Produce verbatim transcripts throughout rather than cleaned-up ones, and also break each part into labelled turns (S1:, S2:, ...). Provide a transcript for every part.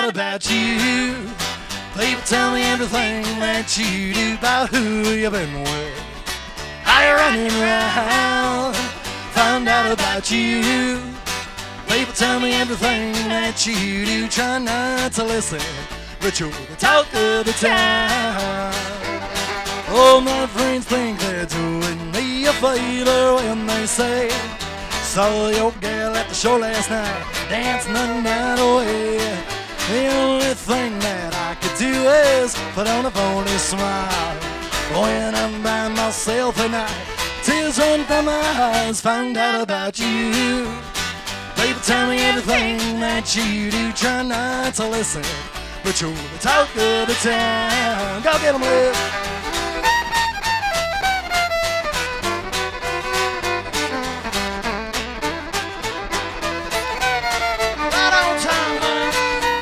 S1: out about you. People tell me everything that you do, about who you've been with, how you're running around. Found out about you. People tell me everything that you do. Try not to listen, but you're the talk of the town. Oh, my friends think they're doing me a favor when they say, saw your girl at the show last night, dancing the night away. The only thing that I could do is put on a phony smile when I'm by myself at night. Tears run from my eyes. Find out about you. People tell me everything that you do. Try not to listen, but you're the talk of the town. Go get 'em, Liz. Right on time, man.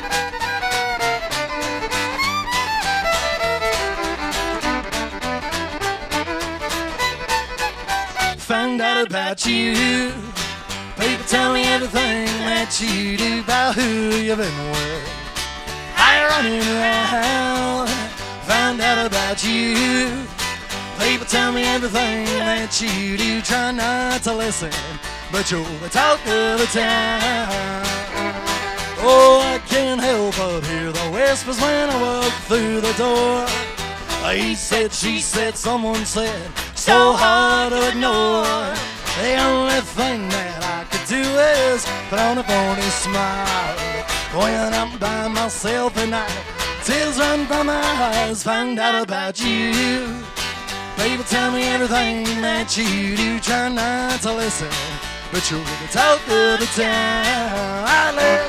S1: Found out about you. People tell me everything that you do, about who you've been with, how you're running around. Found out about you. People tell me everything that you do. Try not to listen, but you're the talk of the town. Oh, I can't help but hear the whispers when I walk through the door. He said, she said, someone said, so hard to ignore. The only thing that I could do is put on a phony smile when I'm by myself at night. Tears run from my eyes. Find out about you. People tell me everything that you do. Try not to listen, but you're the talk of the town. I live.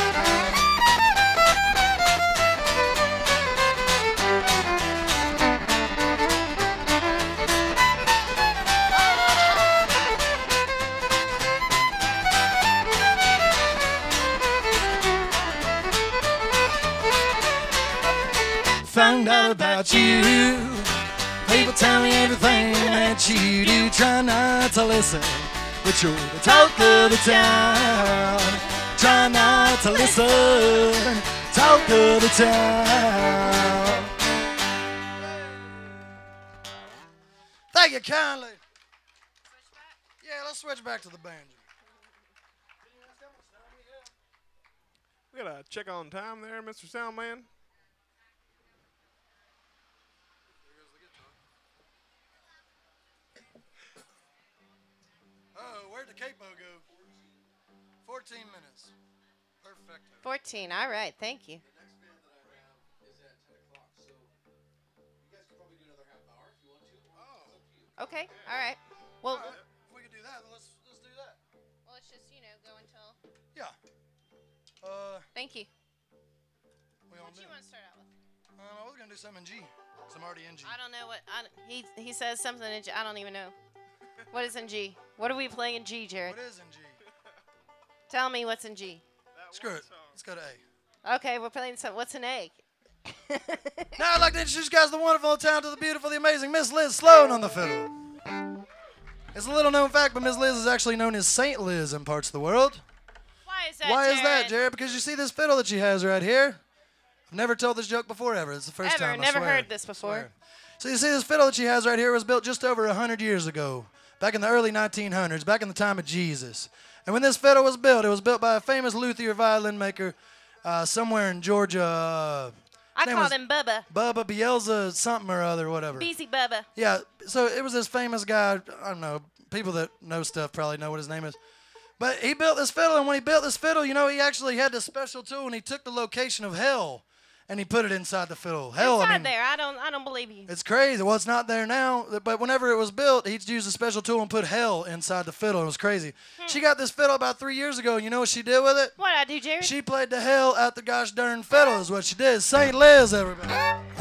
S1: Found out about you. People tell me everything that you do. Try not to listen, but you're the talk of the town. Try not to listen, talk of the town. Thank you kindly. Yeah, let's switch back to the banjo.
S2: We got to check on time there, Mister Soundman.
S1: Oh, where'd the capo go? fourteen minutes. Perfect.
S3: fourteen. All right. Thank you.
S4: The next band that I have is at ten o'clock, so you guys could probably do another half hour if you want to. Oh. It's up to you.
S3: Okay. All right. Well,
S1: All right, if we could do that, then let's let's do that.
S3: well, it's just, you know, go until.
S1: Yeah. Uh,
S3: Thank you.
S1: we on
S3: What do you
S1: do?
S3: want to start out with?
S1: Um, I was gonna do something in G. Cause I'm already in G.
S3: I don't know what. I, don't- he he says something in G. I don't even know. What is in G? What are we playing in G, Jared?
S1: What is in G?
S3: Tell me what's in G.
S2: That
S1: Screw
S2: one
S1: it.
S2: song.
S1: Let's go to A.
S3: Okay, we're playing some. What's an A?
S1: Now I'd like to introduce you guys to the wonderful, the talented, the beautiful, the amazing Miss Liz Sloan on the fiddle. It's a little known fact, but Miss Liz is actually known as Saint Liz in parts of the world.
S3: Why is that?
S1: Why is that,
S3: Jared?
S1: Jared? Because you see this fiddle that she has right here. I've never told this joke before ever. It's the first
S3: Ever.
S1: time. I
S3: Never
S1: swear.
S3: heard this before.
S1: Swear. So you see this fiddle that she has right here was built just over one hundred years ago, back in the early nineteen hundreds, back in the time of Jesus. And when this fiddle was built, it was built by a famous luthier violin maker uh, somewhere in Georgia. Uh,
S3: I
S1: name
S3: call
S1: was
S3: him Bubba.
S1: Bubba Bielsa something or other, whatever.
S3: Beezy Bubba.
S1: Yeah, so it was this famous guy. I don't know. People that know stuff probably know what his name is. But he built this fiddle, and when he built this fiddle, you know, he actually had this special tool, and he took the location of hell, and he put it inside the fiddle. Hell,
S3: It's
S1: I
S3: not
S1: mean,
S3: there. I don't. I don't believe you.
S1: it's crazy. Well, it's not there now, but whenever it was built, he used a special tool and put hell inside the fiddle. It was crazy. She got this fiddle about three years ago, and you know what she did with it?
S3: What I do, Jared?
S1: She played the hell out the gosh darn fiddle is what she did. Saint Liz, everybody.